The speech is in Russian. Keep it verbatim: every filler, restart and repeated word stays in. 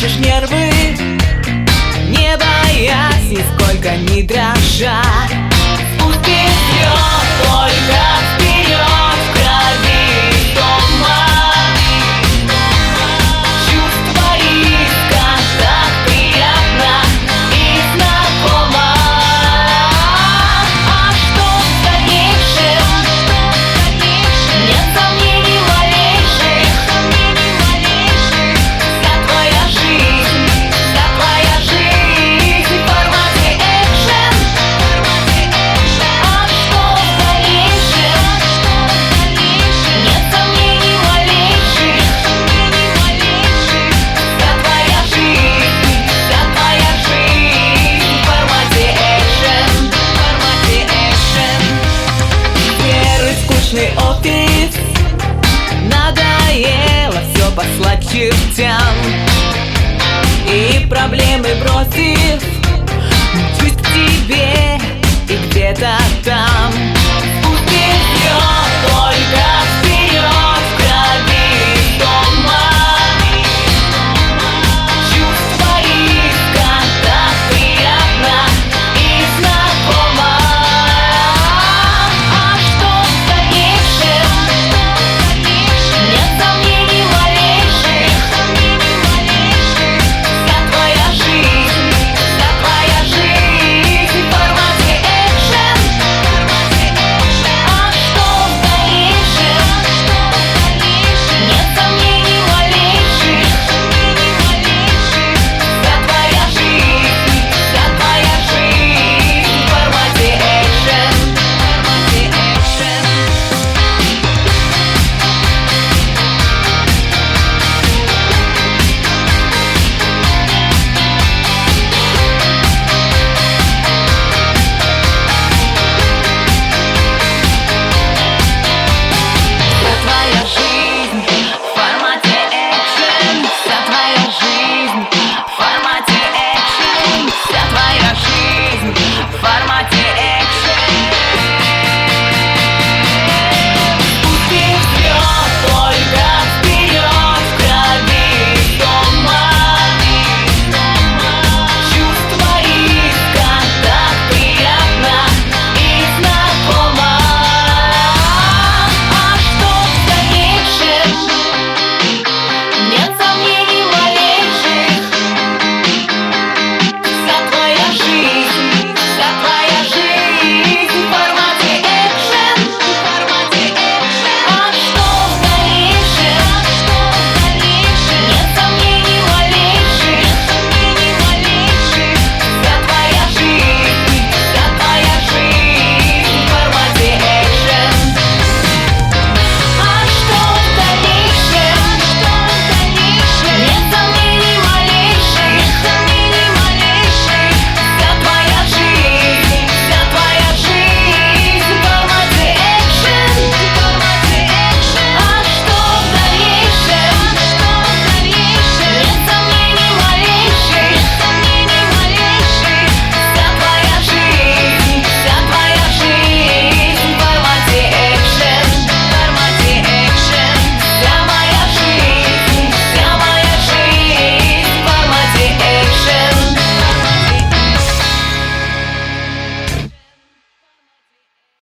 хочешь нервы, не боясь, нисколько не дрожа. Пусть идет только вперед, в крови дома. Чувство риска так приятно и знакомо. А что в дальнейшем? Нет сомнений малейших. Вся твоя жизнь, вся твоя жизнь в формате экшен. А что в дальнейшем? Нет сомнений малейших. Вся твоя жизнь, вся твоя жизнь в формате экшен, в формате экшен. Серый скучный офис, надоело все послать чертям. И проблемы бросив, чуть к тебе и где-то там.